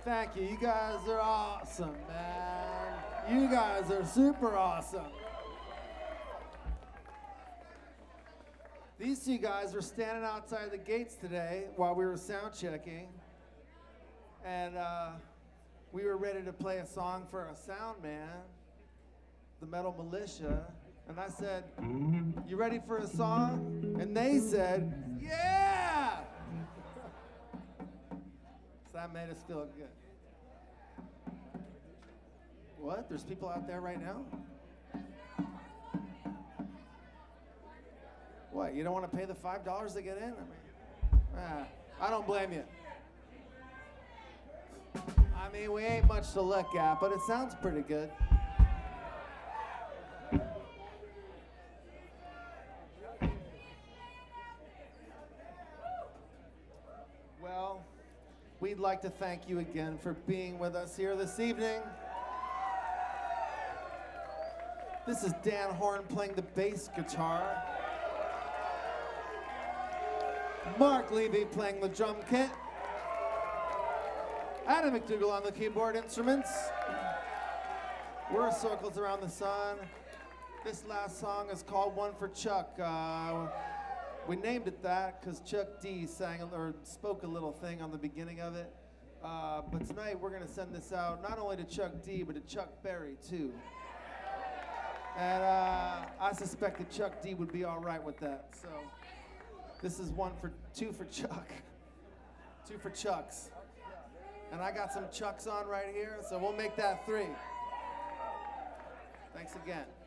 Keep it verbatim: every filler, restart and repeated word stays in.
Thank you. You guys are awesome, man. You guys are super awesome. These two guys were standing outside the gates today while we were sound checking. And uh, we were ready to play a song for a sound man, the Metal Militia. And I said, "You ready for a song?" And they said, "Yeah!" So that made us feel good. What? There's people out there right now? What? You don't want to pay the five dollars to get in? I mean, ah, I don't blame you. I mean, we ain't much to look at, but it sounds pretty good. Well, we'd like to thank you again for being with us here this evening. This is Dan Horn playing the bass guitar. Mark Levy playing the drum kit. Adam McDougall on the keyboard instruments. We're Circles Around the Sun. This last song is called One for Chuck. Uh, we named it that because Chuck D sang or spoke a little thing on the beginning of it. Uh, but tonight we're going to send this out not only to Chuck D, but to Chuck Berry too. And uh, I suspect that Chuck D would be all right with that. So this is one for two for Chuck, two for Chucks. And I got some Chucks on right here, so we'll make that three. Thanks again.